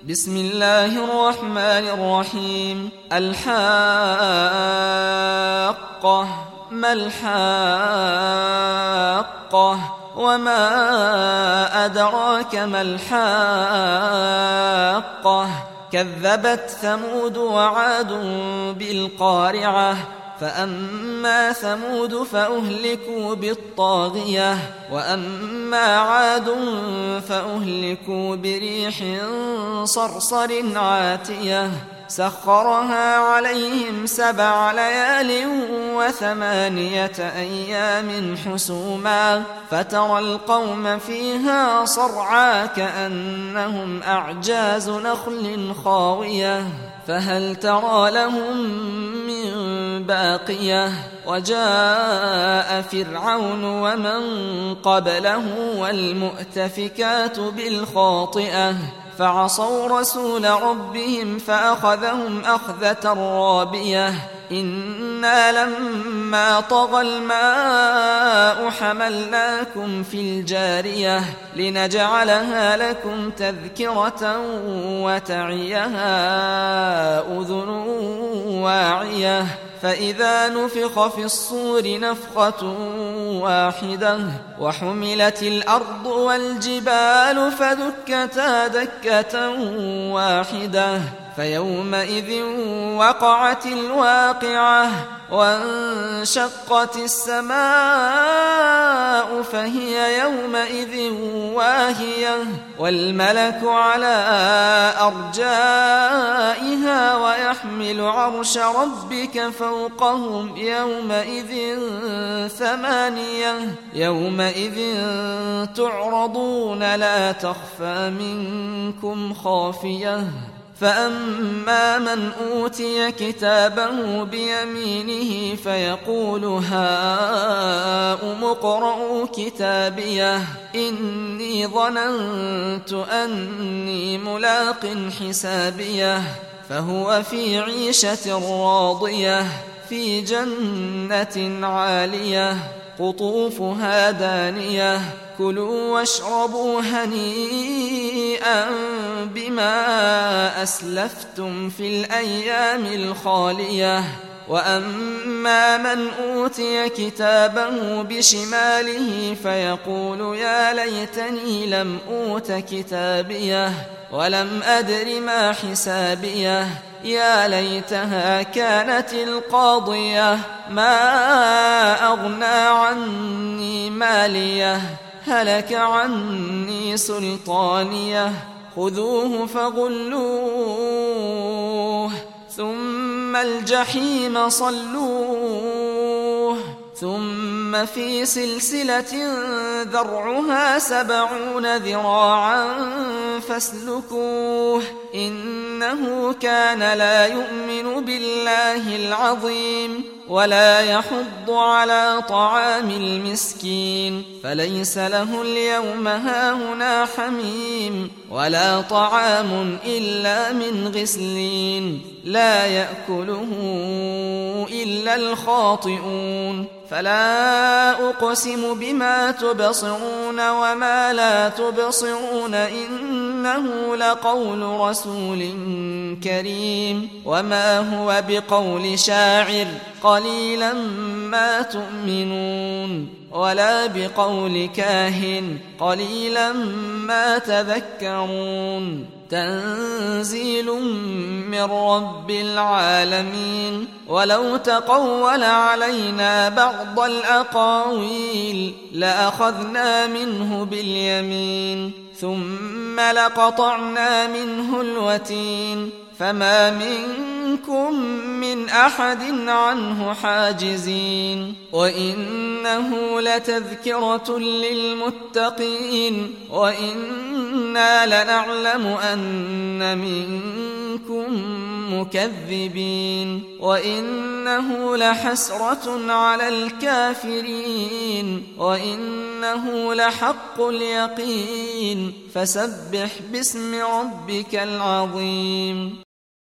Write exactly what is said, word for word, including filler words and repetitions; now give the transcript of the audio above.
بسم الله الرحمن الرحيم. الحاقة ما الحاقة وما أدراك ما الحاقة كذبت ثمود وعاد بالقارعة فأما ثمود فأهلكوا بالطاغية وأما عاد فأهلكوا بريح صرصر عاتية سخرها عليهم سبع ليال وثمانية أيام حسوما فترى القوم فيها صرعى كأنهم أعجاز نخل خاوية فهل ترى لهم من باقية وجاء فرعون ومن قبله والمؤتفكات بالخاطئة فعصوا رسول ربهم فأخذهم أخذة رابية إنا لما طغى الماء حملناكم في الجارية لنجعلها لكم تذكرة وتعيها أذن واعية فإذا نفخ في الصور نفخة واحدة وحملت الأرض والجبال فدكتا دكة واحدة فيومئذ وقعت الواقعة وانشقت السماء فهي يومئذ واهية والملك على أرجائها ويحمل عرش ربك فوقهم يومئذ ثمانية يومئذ تعرضون لا تخفى منكم خافية فأما من أوتي كتابه بيمينه فيقول هاؤم اقرءوا كتابيه إني ظننت أني ملاق حسابيه فهو في عيشة راضية في جنة عالية قطوفها دانية كلوا واشربوا هنيئا بما أسلفتم في الأيام الخالية وأما من أوتي كتابه بشماله فيقول يا ليتني لم أوت كتابيه ولم أدر ما حسابيه يا ليتها كانت القاضية ما أغنى عني ماليه هلك عني سلطانيه خذوه فغلوه ثم الجحيم صلوه ثم في سلسلة ذرعها سبعون ذراعا فاسلكوه إنه كان لا يؤمن بالله العظيم ولا يحض على طعام المسكين فليس له اليوم هاهنا حميم ولا طعام إلا من غسلين لا يأكله إلا الخاطئون فلا أقسم بما تبصرون وما لا تبصرون إنه لقول رسول كريم وما هو بقول شاعر قليلا ما تؤمنون ولا بقول كاهن قليلا ما تذكرون تنزيل من رب العالمين ولو تقول علينا بعض الأقاويل لأخذنا منه باليمين ثم لقطعنا منه الوتين فما منكم من أحد عنه حاجزين وإنه لتذكرة للمتقين وإنا لنعلم أن منكم مكذبين وإنه لحسرة على الكافرين وإنه لحق اليقين فسبح باسم ربك العظيم.